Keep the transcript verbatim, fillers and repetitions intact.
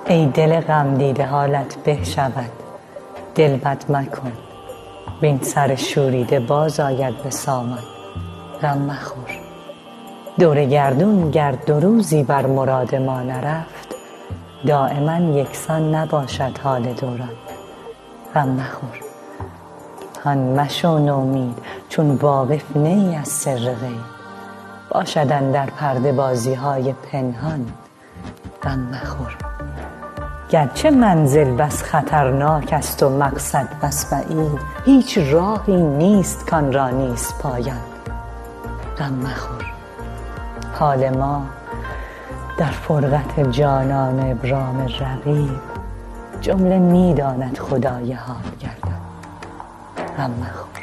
ای دل غم دیده حالت به شود، دل بد مکن وین سر شوریده باز آید به سامان. غم مخور دور گردون گر دو روزی بر مراد ما نرفت، دایما یکسان نباشد حال دوران. غم مخور هان مشو نومید چون واقف نه ای از سر غیب، باشد اندر پرده بازی های پنهان. غم مخور گرچه منزل بس خطرناک است و مقصد بس بعید، هیچ راهی نیست کان را نیست پایان. غم مخور حال ما در فرقت جانان ابرام رقیب، جمله می داند خدای حال گردان. غم مخور.